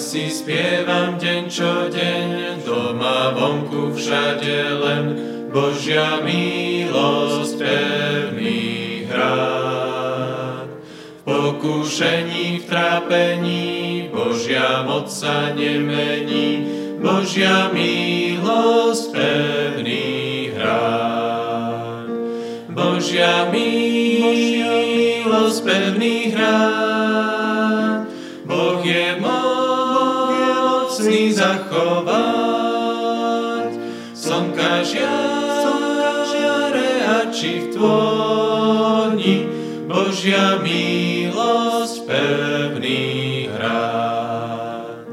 si spievam deň čo deň, doma vonku všade len Božia milosť pevný hrad. V pokúšení, v trápení Božia moc sa nemení, Božia milosť pevný hrad. Božia milosť pevný hrad. Boh je mocný zachovať. Slnka žiare a či v tvoni, Božia milosť pevný hrad.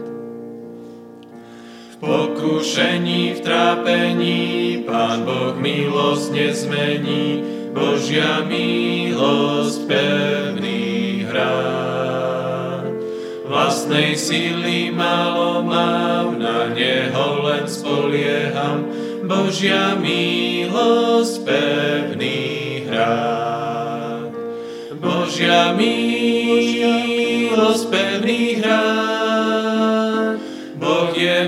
V pokúšení, v trápení Pán Boh milosť nezmení, Božia milosť pevný hrad. Vlastnej síly málo mám, na Neho len spolieham, Božia milosť pevný hrad. Božia milosť pevný hrad. Boh je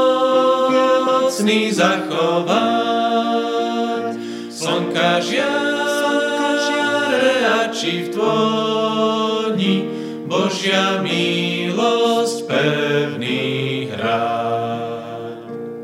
mocný zachovať. Slnka žiare a či v tvoni, Božia milosť pevný hrad.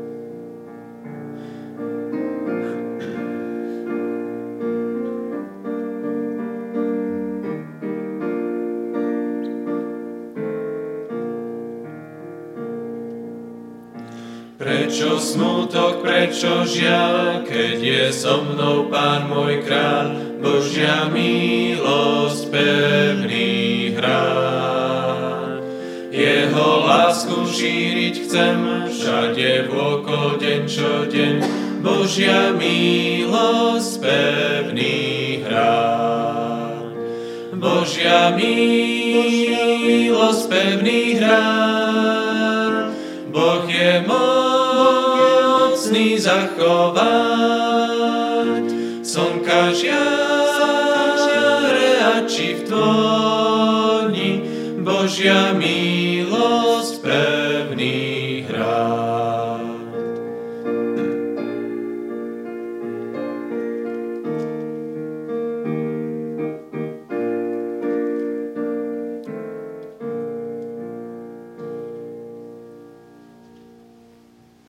Prečo smutok, prečo žiaľ, keď je so mnou Pán môj kráľ, Božia milosť pevný hrad. Jeho lásku šíriť chcem všade vôkol deň čo deň, Božia milosť pevný hrad. Božia milosť pevný hrad. Boh je mocný zachovať. Slnka žiare a či v tvoni, Božia milosť